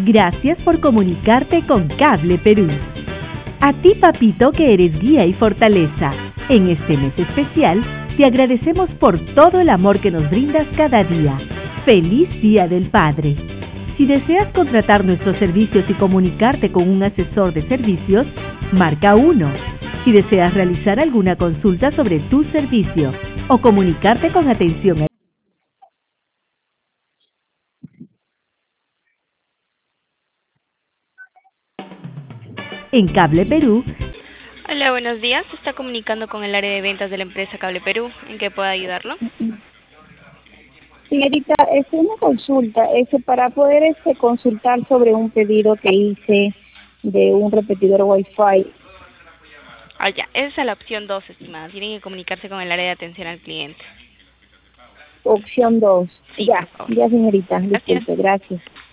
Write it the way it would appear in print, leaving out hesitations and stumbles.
Gracias por comunicarte con Cable Perú. A ti, papito, que eres guía y fortaleza. En este mes especial, te agradecemos por todo el amor que nos brindas cada día. ¡Feliz Día del Padre! Si deseas contratar nuestros servicios y comunicarte con un asesor de servicios, marca 1. Si deseas realizar alguna consulta sobre tu servicio o comunicarte con atención en Cable Perú. Hola, buenos días. Se está comunicando con el área de ventas de la empresa Cable Perú. ¿En qué puedo ayudarlo? Señorita, es una consulta, para poder consultar sobre un pedido que hice de un repetidor Wi-Fi. Ah, ya. Esa es la opción 2, estimada. Tienen que comunicarse con el área de atención al cliente. Opción 2. Sí, por Ya, favor. ya señorita, Gracias. disculpe, gracias.